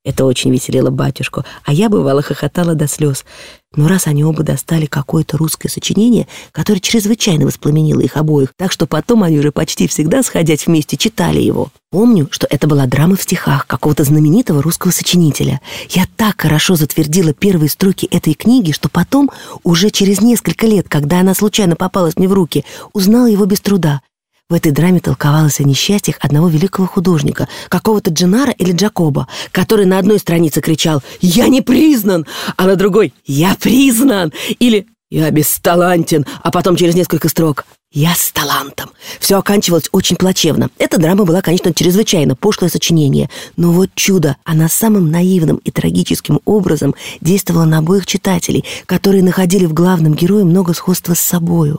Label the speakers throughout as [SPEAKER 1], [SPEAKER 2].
[SPEAKER 1] Это очень веселило батюшку, а я, бывало, хохотала до слез. Но раз они оба достали какое-то русское сочинение, которое чрезвычайно воспламенило их обоих, так что потом они уже почти всегда, сходясь вместе, читали его. Помню, что это была драма в стихах какого-то знаменитого русского сочинителя. Я так хорошо затвердила первые строки этой книги, что потом, уже через несколько лет, когда она случайно попалась мне в руки, узнала его без труда. В этой драме толковалось о несчастьях одного великого художника, какого-то Дженара или Джакоба, который на одной странице кричал «Я не признан!», а на другой «Я признан!» или «Я бесталантен!», а потом через несколько строк «Я с талантом». Все оканчивалось очень плачевно. Эта драма была, конечно, чрезвычайно пошлое сочинение, но вот чудо, она самым наивным и трагическим образом действовала на обоих читателей, которые находили в главном герое много сходства с собою.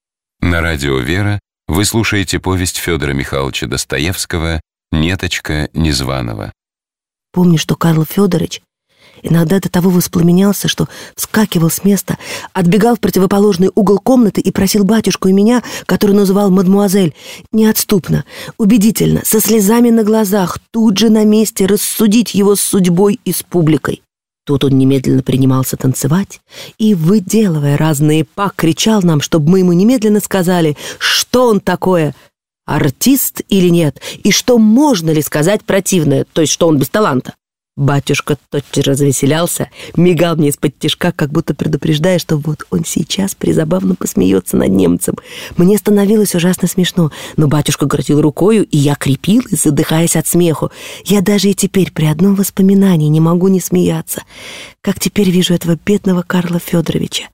[SPEAKER 2] На радио «Вера» вы слушаете повесть Федора Михайловича Достоевского «Неточка Незваного».
[SPEAKER 1] Помню, что Карл Федорович иногда до того воспламенялся, что вскакивал с места, отбегал в противоположный угол комнаты и просил батюшку и меня, который называл мадмуазель, неотступно, убедительно, со слезами на глазах, тут же на месте рассудить его с судьбой и с публикой. Тут он немедленно принимался танцевать и, выделывая разные па, кричал нам, чтобы мы ему немедленно сказали, что он такое, артист или нет, и что можно ли сказать противное, то есть что он без таланта. Батюшка тотчас развеселялся, мигал мне из-под тишка, как будто предупреждая, что вот он сейчас призабавно посмеется над немцем. Мне становилось ужасно смешно, но батюшка грозил рукою, и я крепилась, задыхаясь от смеху. Я даже и теперь при одном воспоминании не могу не смеяться, как теперь вижу этого бедного Карла Федоровича.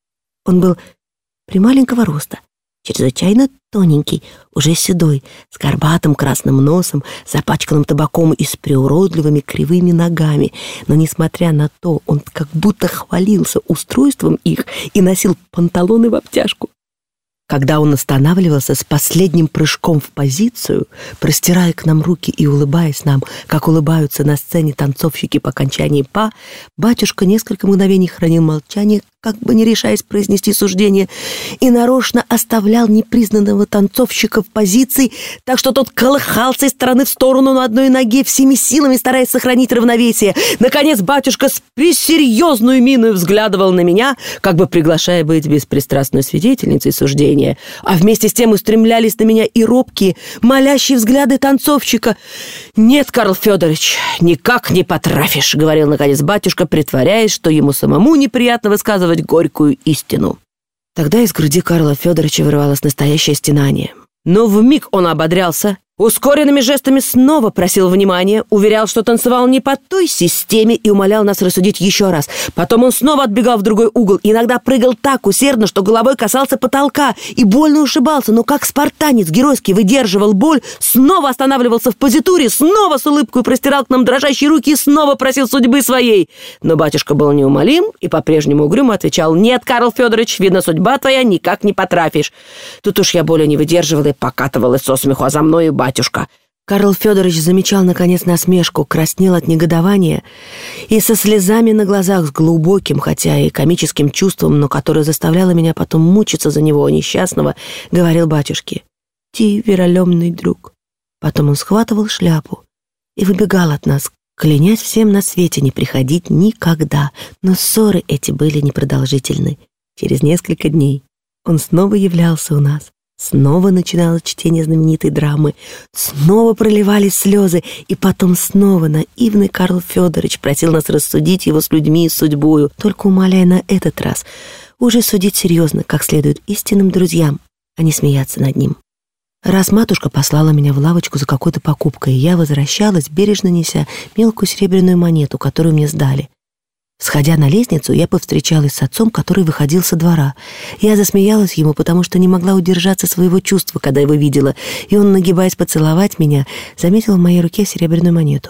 [SPEAKER 1] Он был прималенького роста, чрезвычайно тоненький, уже седой, с горбатым красным носом, запачканным табаком и с приуродливыми кривыми ногами. Но, несмотря на то, он как будто хвалился устройством их и носил панталоны в обтяжку. Когда он останавливался с последним прыжком в позицию, простирая к нам руки и улыбаясь нам, как улыбаются на сцене танцовщики по окончании па, батюшка несколько мгновений хранил молчание, как бы не решаясь произнести суждение, и нарочно оставлял непризнанного танцовщика в позиции, так что тот колыхался из стороны в сторону на одной ноге, всеми силами стараясь сохранить равновесие. Наконец батюшка с пресерьезную миной взглядывал на меня, как бы приглашая быть беспристрастной свидетельницей суждения, а вместе с тем устремлялись на меня и робкие, молящие взгляды танцовщика. «Нет, Карл Федорович, никак не потрафишь», — говорил наконец батюшка, притворяясь, что ему самому неприятно высказывать горькую истину. Тогда из груди Карла Федоровича вырвалось настоящее стенание. Но вмиг он ободрялся, ускоренными жестами снова просил внимания, уверял, что танцевал не по той системе и умолял нас рассудить еще раз. Потом он снова отбегал в другой угол и иногда прыгал так усердно, что головой касался потолка и больно ушибался, но как спартанец геройски выдерживал боль, снова останавливался в позитуре, снова с улыбкой простирал к нам дрожащие руки и снова просил судьбы своей. Но батюшка был неумолим и по-прежнему угрюмо отвечал: «Нет, Карл Федорович, видно, судьба твоя никак не потрафишь». Тут уж я более не выдерживала и покатывалась со смеху, а за мною батюшка. Карл Федорович замечал, наконец, насмешку, краснел от негодования и со слезами на глазах, с глубоким, хотя и комическим чувством, но которое заставляло меня потом мучиться за него, несчастного, говорил батюшке: «Ти, вероломный друг». Потом он схватывал шляпу и выбегал от нас, клянясь всем на свете не приходить никогда. Но ссоры эти были непродолжительны. Через несколько дней он снова являлся у нас. Снова начиналось чтение знаменитой драмы, снова проливались слезы, и потом снова наивный Карл Федорович просил нас рассудить его с людьми и судьбою, только умоляя на этот раз уже судить серьезно, как следует истинным друзьям, а не смеяться над ним. Раз матушка послала меня в лавочку за какой-то покупкой, и я возвращалась, бережно неся мелкую серебряную монету, которую мне сдали. Сходя на лестницу, я повстречалась с отцом, который выходил со двора. Я засмеялась ему, потому что не могла удержаться своего чувства, когда его видела, и он, нагибаясь поцеловать меня, заметил в моей руке серебряную монету.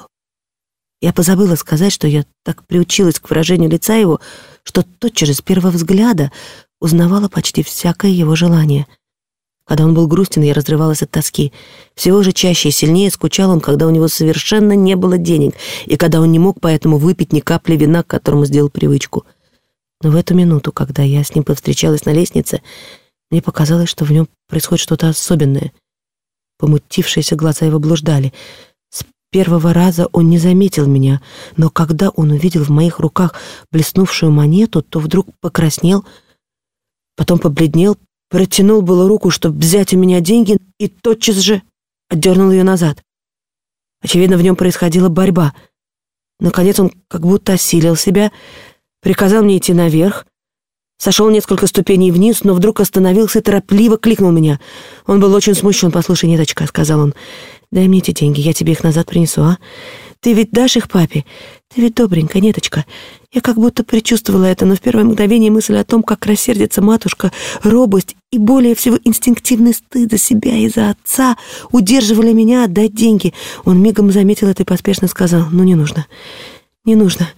[SPEAKER 1] Я позабыла сказать, что я так приучилась к выражению лица его, что тотчас же с первого взгляда узнавала почти всякое его желание. Когда он был грустен, я разрывалась от тоски. Всего же чаще и сильнее скучал он, когда у него совершенно не было денег, и когда он не мог поэтому выпить ни капли вина, к которому сделал привычку. Но в эту минуту, когда я с ним повстречалась на лестнице, мне показалось, что в нем происходит что-то особенное. Помутившиеся глаза его блуждали. С первого раза он не заметил меня, но когда он увидел в моих руках блеснувшую монету, то вдруг покраснел, потом побледнел, протянул было руку, чтобы взять у меня деньги, и тотчас же отдернул ее назад. Очевидно, в нем происходила борьба. Наконец он как будто осилил себя, приказал мне идти наверх, сошел несколько ступеней вниз, но вдруг остановился и торопливо кликнул меня. Он был очень смущен. «Послушай, Неточка», — сказал он, — «дай мне эти деньги, я тебе их назад принесу, а? Ты ведь дашь их папе? Ты ведь добренькая, Неточка». Я как будто предчувствовала это, но в первое мгновение мысль о том, как рассердится матушка, робость и более всего инстинктивный стыд за себя и за отца удерживали меня отдать деньги. Он мигом заметил это и поспешно сказал: «Ну, не нужно, не нужно.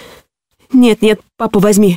[SPEAKER 1] Нет, папа, возьми.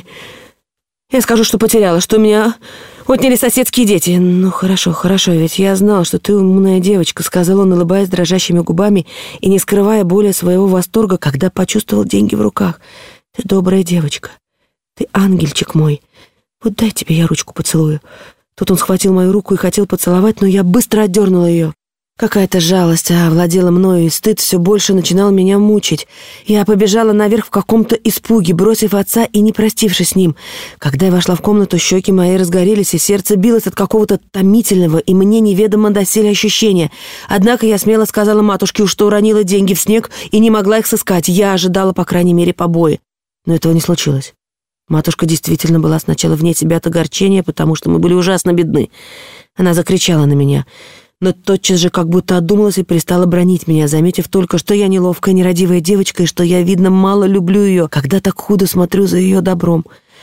[SPEAKER 1] Я скажу, что потеряла, что у меня отняли соседские дети». «Ну, хорошо, ведь я знал, что ты умная девочка», — сказал он, улыбаясь дрожащими губами и не скрывая более своего восторга, когда почувствовал деньги в руках. «Ты добрая девочка. Ты ангельчик мой. Вот дай тебе я ручку поцелую». Тут он схватил мою руку и хотел поцеловать, но я быстро отдернула ее. Какая-то жалость овладела мною, и стыд все больше начинал меня мучить. Я побежала наверх в каком-то испуге, бросив отца и не простившись с ним. Когда я вошла в комнату, щеки мои разгорелись, и сердце билось от какого-то томительного и мне неведомо доселе ощущения. Однако я смело сказала матушке, что уронила деньги в снег и не могла их сыскать. Я ожидала, по крайней мере, побои. Но этого не случилось. Матушка действительно была сначала вне себя от огорчения, потому что мы были ужасно бедны. Она закричала на меня, но тотчас же как будто одумалась и перестала бранить меня, заметив только, что я неловкая, нерадивая девочка, и что я, видно, мало люблю ее, когда так худо смотрю за ее добром.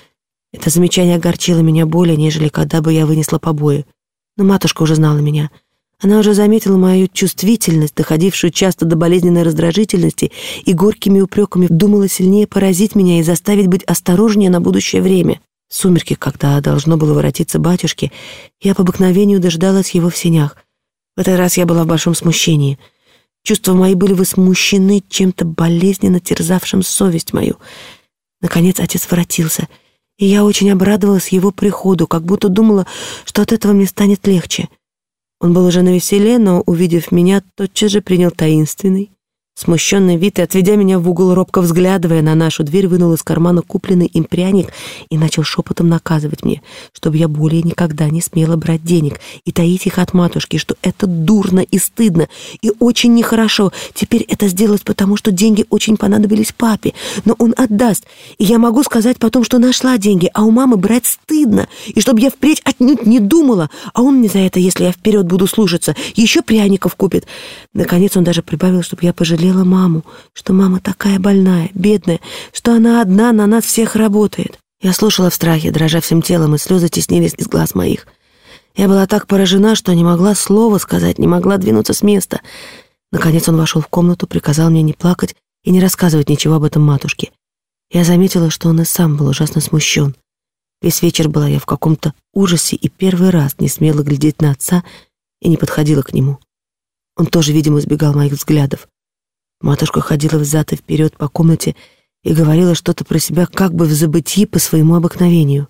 [SPEAKER 1] Это замечание огорчило меня более, нежели когда бы я вынесла побои. Но матушка уже знала меня. Она уже заметила мою чувствительность, доходившую часто до болезненной раздражительности, и горькими упреками думала сильнее поразить меня и заставить быть осторожнее на будущее время. В сумерки, когда должно было воротиться батюшке, я по обыкновению дождалась его в сенях. В этот раз я была в большом смущении. Чувства мои были возмущены чем-то болезненно терзавшим совесть мою. Наконец отец воротился, и я очень обрадовалась его приходу, как будто думала, что от этого мне станет легче. Он был уже навеселе, но, увидев меня, тотчас же принял таинственный, смущенный вид и, отведя меня в угол, робко взглядывая на нашу дверь, вынул из кармана купленный им пряник и начал шепотом наказывать мне, чтобы я более никогда не смела брать денег и таить их от матушки, что это дурно и стыдно, и очень нехорошо. Теперь это сделать, потому что деньги очень понадобились папе, но он отдаст, и я могу сказать потом, что нашла деньги, а у мамы брать стыдно, и чтобы я впредь отнюдь не думала, а он мне за это, если я вперед буду слушаться, еще пряников купит. Наконец он даже прибавил, чтобы я пожалела маму, что мама такая больная, бедная, что она одна на нас всех работает. Я слушала в страхе, дрожа всем телом, и слезы теснились из глаз моих. Я была так поражена, что не могла слова сказать, не могла двинуться с места. Наконец он вошел в комнату, приказал мне не плакать и не рассказывать ничего об этом матушке. Я заметила, что он и сам был ужасно смущен. Весь вечер была я в каком-то ужасе и первый раз не смела глядеть на отца и не подходила к нему. Он тоже, видимо, избегал моих взглядов. Матушка ходила взад и вперед по комнате и говорила что-то про себя как бы в забытии по своему обыкновению.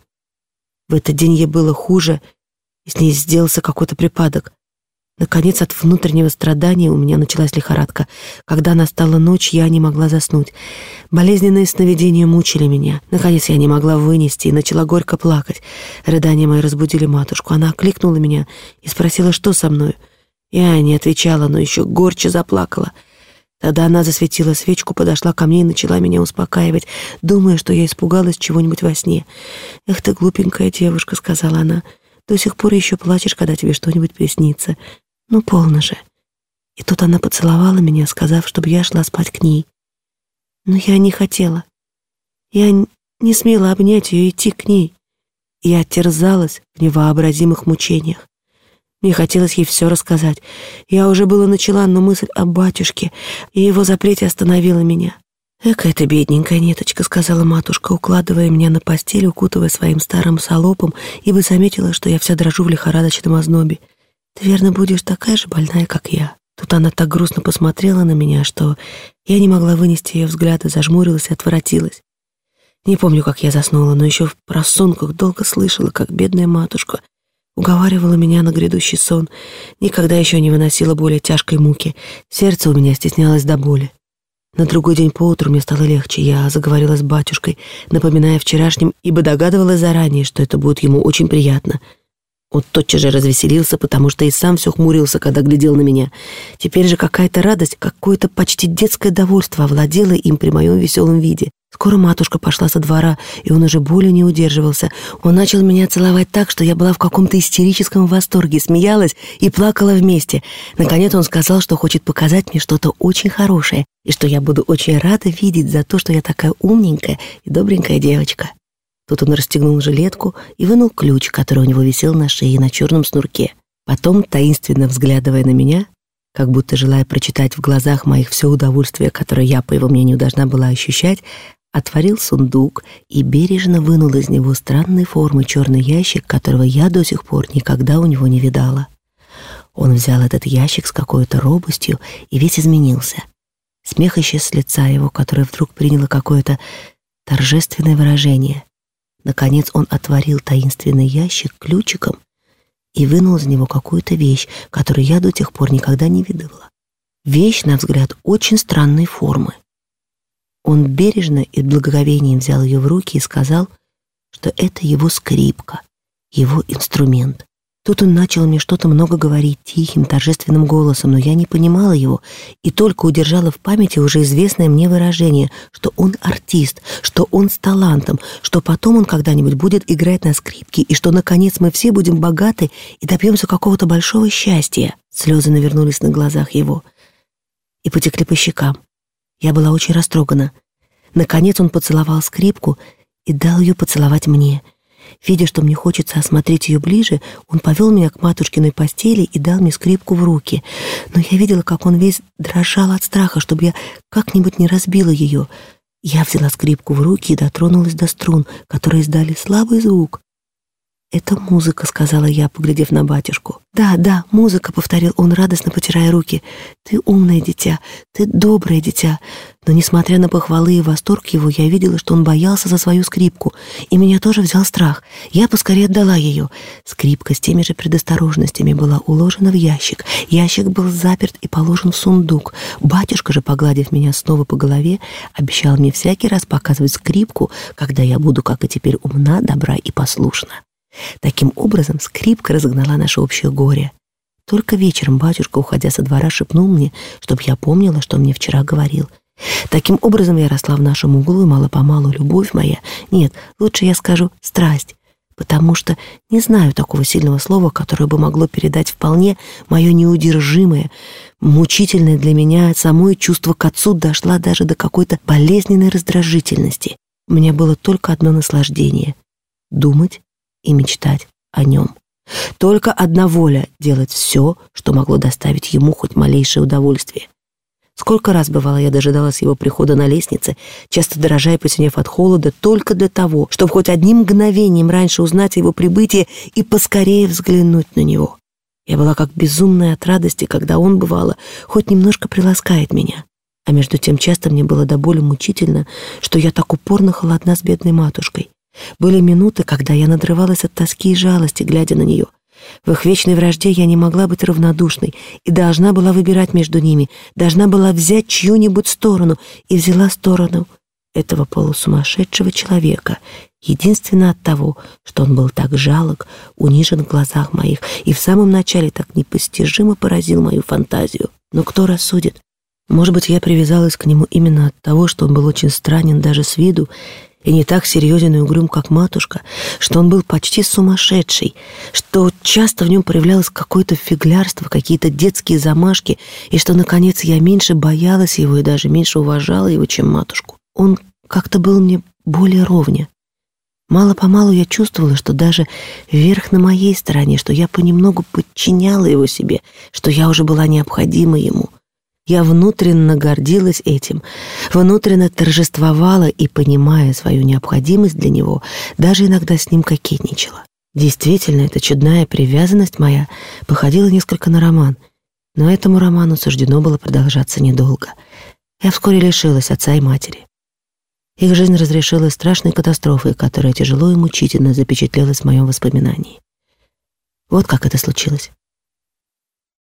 [SPEAKER 1] В этот день ей было хуже, и с ней сделался какой-то припадок. Наконец, от внутреннего страдания у меня началась лихорадка. Когда настала ночь, я не могла заснуть. Болезненные сновидения мучили меня. Наконец, я не могла вынести и начала горько плакать. Рыдания мои разбудили матушку. Она окликнула меня и спросила, что со мною. Я не отвечала, но еще горче заплакала. Тогда она засветила свечку, подошла ко мне и начала меня успокаивать, думая, что я испугалась чего-нибудь во сне. «Эх ты, глупенькая девушка», — сказала она, — «до сих пор еще плачешь, когда тебе что-нибудь приснится. Ну, полно же». И тут она поцеловала меня, сказав, чтобы я шла спать к ней. Но я не хотела. Я не смела обнять ее и идти к ней. Я терзалась в невообразимых мучениях. Мне хотелось ей все рассказать. Я уже было начала, но мысль о батюшке и его запрете остановила меня. «Экая ты бедненькая, Неточка», — сказала матушка, укладывая меня на постель, укутывая своим старым салопом, ибо заметила, что я вся дрожу в лихорадочном ознобе. «Ты, верно, будешь такая же больная, как я». Тут она так грустно посмотрела на меня, что я не могла вынести ее взгляда, зажмурилась и отворотилась. Не помню, как я заснула, но еще в просонках долго слышала, как бедная матушка уговаривала меня на грядущий сон. Никогда еще не выносила более тяжкой муки. Сердце у меня стеснялось до боли. На другой день поутру мне стало легче. Я заговорила с батюшкой, напоминая о вчерашнем, ибо догадывалась заранее, что это будет ему очень приятно. Он тотчас же развеселился, потому что и сам все хмурился, когда глядел на меня. Теперь же какая-то радость, какое-то почти детское довольство овладело им при моем веселом виде. Скоро матушка пошла со двора, и он уже более не удерживался. Он начал меня целовать так, что я была в каком-то истерическом восторге, смеялась и плакала вместе. Наконец он сказал, что хочет показать мне что-то очень хорошее, и что я буду очень рада видеть за то, что я такая умненькая и добренькая девочка. Тут он расстегнул жилетку и вынул ключ, который у него висел на шее на черном снурке. Потом, таинственно взглядывая на меня, как будто желая прочитать в глазах моих все удовольствие, которое я, по его мнению, должна была ощущать, отворил сундук и бережно вынул из него странной формы черный ящик, которого я до сих пор никогда у него не видала. Он взял этот ящик с какой-то робостью и весь изменился. Смех исчез с лица его, которое вдруг приняло какое-то торжественное выражение. Наконец он отворил таинственный ящик ключиком и вынул из него какую-то вещь, которую я до тех пор никогда не видывала. Вещь, на взгляд, очень странной формы. Он бережно и с благоговением взял ее в руки и сказал, что это его скрипка, его инструмент. Тут он начал мне что-то много говорить тихим, торжественным голосом, но я не понимала его и только удержала в памяти уже известное мне выражение, что он артист, что он с талантом, что потом он когда-нибудь будет играть на скрипке и что, наконец, мы все будем богаты и добьемся какого-то большого счастья. Слезы навернулись на глазах его и потекли по щекам. Я была очень растрогана. Наконец он поцеловал скрипку и дал ее поцеловать мне. Видя, что мне хочется осмотреть ее ближе, он повел меня к матушкиной постели и дал мне скрипку в руки. Но я видела, как он весь дрожал от страха, чтобы я как-нибудь не разбила ее. Я взяла скрипку в руки и дотронулась до струн, которые издали слабый звук. «Это музыка», — сказала я, поглядев на батюшку. «Да, музыка», — повторил он, радостно потирая руки. «Ты умное дитя, ты доброе дитя». Но, несмотря на похвалы и восторг его, я видела, что он боялся за свою скрипку, и меня тоже взял страх. Я поскорее отдала ее. Скрипка с теми же предосторожностями была уложена в ящик. Ящик был заперт и положен в сундук. Батюшка же, погладив меня снова по голове, обещал мне всякий раз показывать скрипку, когда я буду, как и теперь, умна, добра и послушна. Таким образом, скрипка разогнала наше общее горе. Только вечером батюшка, уходя со двора, шепнул мне, чтобы я помнила, что он мне вчера говорил. Таким образом, я росла в нашем углу, и мало-помалу любовь моя, нет, лучше я скажу страсть, потому что не знаю такого сильного слова, которое бы могло передать вполне мое неудержимое, мучительное для меня самое чувство к отцу дошла даже до какой-то болезненной раздражительности. У меня было только одно наслаждение — думать и мечтать о нем. Только одна воля — делать все, что могло доставить ему хоть малейшее удовольствие. Сколько раз, бывало, я дожидалась его прихода на лестнице, часто дрожа и посинев от холода, только для того, чтобы хоть одним мгновением раньше узнать о его прибытии и поскорее взглянуть на него. Я была как безумная от радости, когда он, бывало, хоть немножко приласкает меня. А между тем часто мне было до боли мучительно, что я так упорно холодна с бедной матушкой. Были минуты, когда я надрывалась от тоски и жалости, глядя на нее. В их вечной вражде я не могла быть равнодушной и должна была выбирать между ними, должна была взять чью-нибудь сторону, и взяла сторону этого полусумасшедшего человека, единственно от того, что он был так жалок, унижен в глазах моих и в самом начале так непостижимо поразил мою фантазию. Но кто рассудит? Может быть, я привязалась к нему именно от того, что он был очень странен даже с виду, и не так серьезен и угрюм, как матушка, что он был почти сумасшедший, что часто в нем проявлялось какое-то фиглярство, какие-то детские замашки, и что, наконец, я меньше боялась его и даже меньше уважала его, чем матушку. Он как-то был мне более ровня. Мало-помалу я чувствовала, что даже верх на моей стороне, что я понемногу подчиняла его себе, что я уже была необходима ему. Я внутренно гордилась этим, внутренно торжествовала и, понимая свою необходимость для него, даже иногда с ним кокетничала. Действительно, эта чудная привязанность моя походила несколько на роман, но этому роману суждено было продолжаться недолго. Я вскоре лишилась отца и матери. Их жизнь разрешилась страшной катастрофой, которая тяжело и мучительно запечатлелась в моем воспоминании. Вот как это случилось.